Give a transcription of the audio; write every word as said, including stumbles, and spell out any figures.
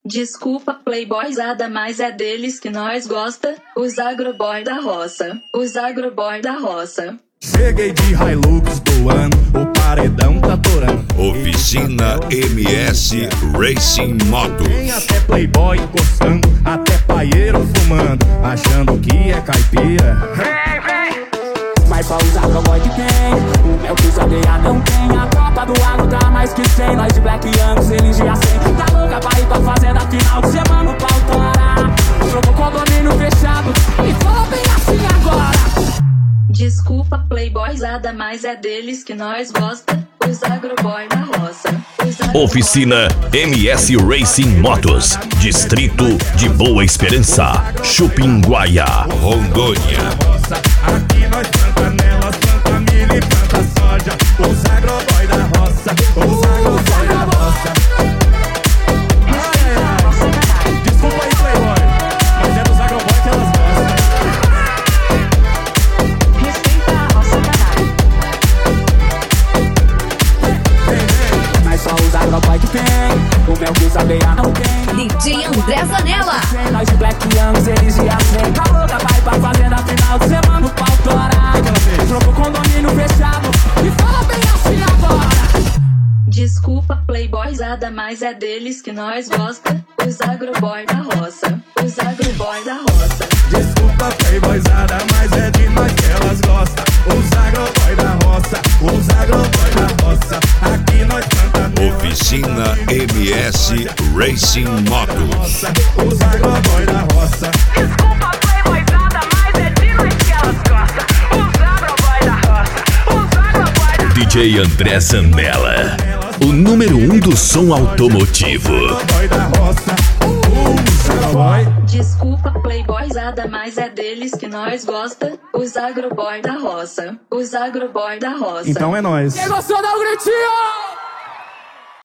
Desculpa, playboyzada, mas é deles que nós gosta. Os agroboy da roça. Os agroboy da roça. Cheguei de Hilux voando, o paredão tá torando. Oficina M S Racing Motos. Tem até playboy encostando, até paieiro fumando, achando que é caipira. Vem, vem! Mas só os agroboy que tem, o meu que sabeia não tem. A tropa do agro tá mais que cem, nós de Black Youngos, eles de acém. Tá louca pra ir pra fazenda final de semana, o pau torar. Trocou condomínio fechado e falou bem assim agora. Desculpa, playboyzada, mas é deles que nós gosta. Os agroboy da roça. Agroboy Oficina M S Racing Motos, Distrito de Boa Esperança, Chupinguaia, Rondônia. Aqui nós planta nelas, planta milho e planta soja. Os agroboy da roça, os agroboy da roça. Ai, ai, desculpa aí, playboy, mas é dos agroboy que elas gostam. Respeita a roça, caralho. Mas só os agroboy que tem, o meu que sabeia não tem. D J André Zanella. Nós de Black Youngos, eles de acém. Tá louca, vai pra fazenda final de semana, o pau torar. Trocou condomínio fechado e fala bem assim agora. Desculpa, playboyzada, mas é deles que nós gosta. Os agroboy da roça. Os agroboy da roça. Desculpa, playboyzada, mas é de nós que elas gostam. Os agroboy da roça, os agroboy da roça. Aqui nós planta nelas. Oficina M S Racing Motos. Os agroboy da roça. Desculpa, playboyzada, mas é de nós que elas gostam. Os agroboy da roça, os agroboy da roça. D J André Zanella, o número um do som automotivo. Agroboy da roça. Os agroboy. Desculpa, playboyzada, mas é deles que nós gosta. Os agroboy da roça. Os agroboy da roça. Então é nóis. Quem gostou dá um gritinho!